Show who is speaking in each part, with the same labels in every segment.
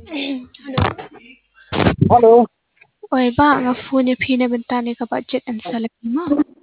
Speaker 1: Hello.
Speaker 2: Hello.
Speaker 1: Oi ba nga phone phi na bentani ka budget and salary mo.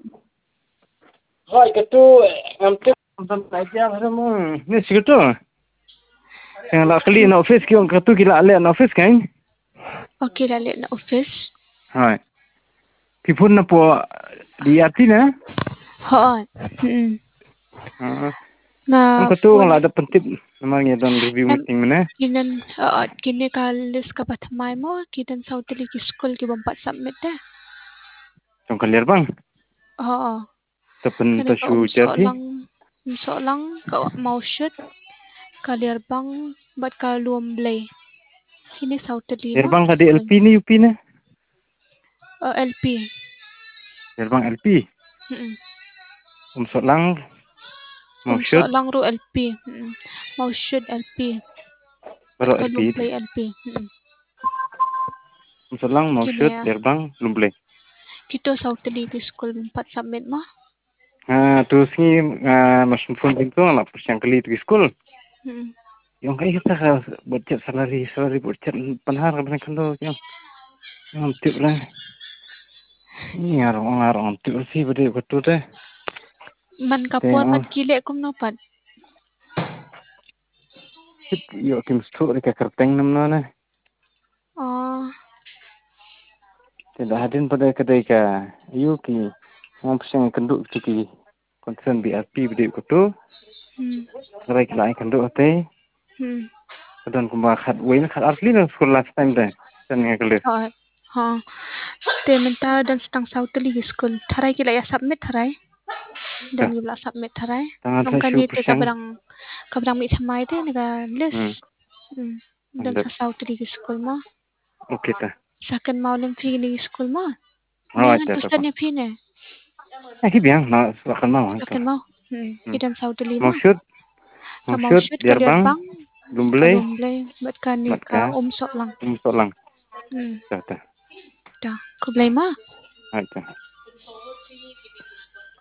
Speaker 2: Hai ketu amte idea mo ni situ. Yang la kali na office ki on ketu kila ale na office kain.
Speaker 1: Okay la na office.
Speaker 2: Hai. Pipun na po diarti na.
Speaker 1: Ho. Hmm. Na
Speaker 2: Am ketu
Speaker 1: phone
Speaker 2: la ada pentip namang ya don review
Speaker 1: em
Speaker 2: meeting mana.
Speaker 1: kinan kini ka list ka patmay mo kitan sa hotel ki school ki bampat submit de.
Speaker 2: Jong kalir bang.
Speaker 1: Oo.
Speaker 2: Tepen
Speaker 1: Kani
Speaker 2: ta
Speaker 1: ka
Speaker 2: shu jati.
Speaker 1: umso lang ka mau shoot kalirbang bat ka luom blay. Kini sa hotel mo
Speaker 2: Yerbang ka di
Speaker 1: school.
Speaker 2: LP ni UP na.
Speaker 1: LP.
Speaker 2: Yerbang LP.
Speaker 1: Hmm.
Speaker 2: Solang mau shoot
Speaker 1: Lang ro LP. Hmm. Mau shoot LP. Bat
Speaker 2: baro
Speaker 1: ka luom
Speaker 2: LP.
Speaker 1: blay LP. Hmm.
Speaker 2: Solang mau
Speaker 1: Kini
Speaker 2: shoot yerbang lumble.
Speaker 1: kito sa hotel ki school bampat submit mo.
Speaker 2: Terus ni masuk phone itu la persiang kali tu school.
Speaker 1: Hmm.
Speaker 2: Yung kaya kita ka budget salary budget panhar ka kan do yung tip lah ni arong tip si bade betul deh
Speaker 1: Man
Speaker 2: te
Speaker 1: kapon mat kile kum no pat.
Speaker 2: tip yo kim stu re ka kerteng nam na ne
Speaker 1: Oh.
Speaker 2: te dah hadin pada kedai ka yu ki ngam peseng kenduk tu ki concern BRP bade betul
Speaker 1: Hmm.
Speaker 2: rai kelai kenduk te
Speaker 1: Hmm.
Speaker 2: dan kumba khat wain khat asli na school last time deh dan ngakle
Speaker 1: Oh. Ha. Te menta dan setang sa hotel ki school. Tharai kila ya submit tharai. Dan yula submit tharai.
Speaker 2: tangan
Speaker 1: Nong
Speaker 2: sa shu
Speaker 1: kani te
Speaker 2: peseng
Speaker 1: kabrang mi samai te naga list.
Speaker 2: hmm
Speaker 1: Hmm. Dan
Speaker 2: andap
Speaker 1: sa hotel ki school mo.
Speaker 2: okay ta
Speaker 1: Second maulim fi ni school mo.
Speaker 2: oh
Speaker 1: Ni han
Speaker 2: acha
Speaker 1: to
Speaker 2: ta
Speaker 1: sa ni fi ne.
Speaker 2: ki biang na akan mau angka
Speaker 1: Second mau. Hmm. Idan sa hotel mo.
Speaker 2: maksud
Speaker 1: Ka mau shoot ka
Speaker 2: Diyarbang
Speaker 1: bang.
Speaker 2: Lumblay
Speaker 1: Kalumblay. Ba't ka ni ka
Speaker 2: Matka
Speaker 1: umsok lang.
Speaker 2: Solang
Speaker 1: Hmm.
Speaker 2: Tata
Speaker 1: Da. Kublay mo.
Speaker 2: Acha